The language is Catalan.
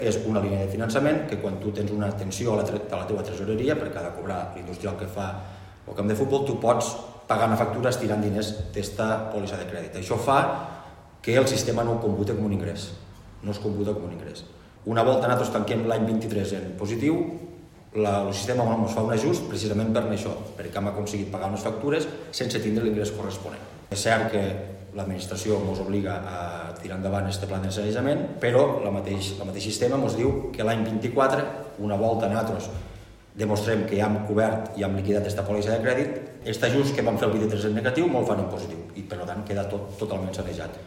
És una línia de finançament que quan tu tens una tensió a la teva tresoreria, perquè ha de cobrar l'industrial que fa el camp de futbol, tu pots pagar una factura estirant diners d'esta pòlissa de crèdit. Això fa que el sistema no ho computa com un ingrés. No es computa com un ingrés. Una volta nosaltres tanquem l'any 23 en positiu, el sistema ens fa un ajust precisament per això, perquè hem aconseguit pagar unes factures sense tindre l'ingrés corresponent. És cert que l'administració ens obliga a tirar endavant aquest pla de sanejament, però el mateix sistema ens diu que l'any 24, una volta nosaltres demostrem que ja hem cobert i hem liquidat aquesta pòlissa de crèdit, aquest ajust que vam fer el 23 en negatiu molt fan en positiu i per tant queda totalment sanejat.